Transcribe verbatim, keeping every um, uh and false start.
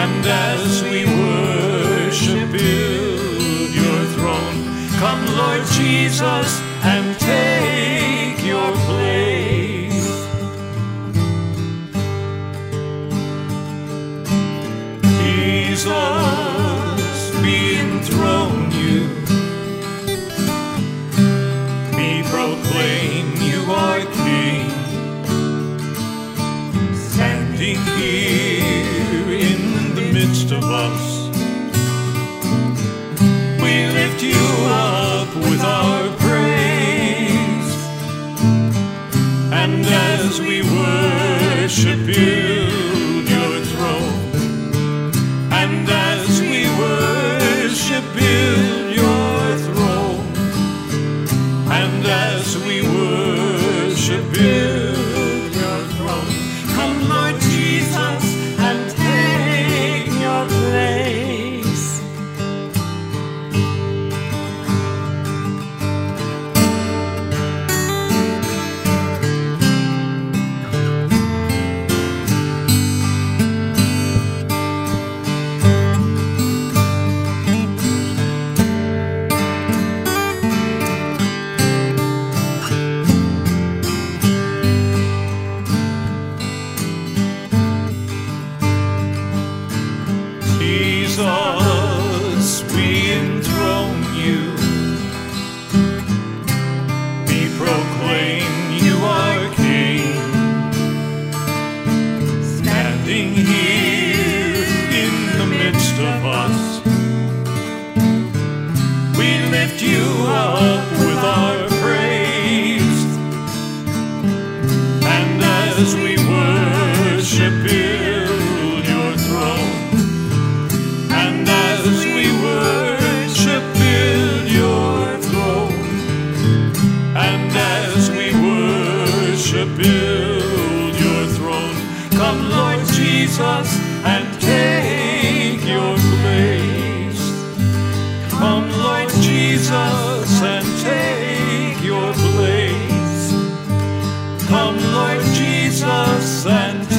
And as we worship, build your throne. Come, Lord Jesus, and take your place. Jesus, we enthrone you. We proclaim you are King. Standing here in the midst of us, we lift you up with our praise. And as we worship, build your throne. And as we worship, build your throne. And as we worship, build your throne. Come, Lord Jesus, and take your place. Jesus, we enthrone you. We proclaim you are King. Standing here in the midst of us, we lift you up with our praise. And as we worship, build your throne. And as we worship, build your throne. And as we worship, build your throne. Come, Lord Jesus, and take your place. Come, Lord Jesus, and take your place. Come, Lord Jesus, and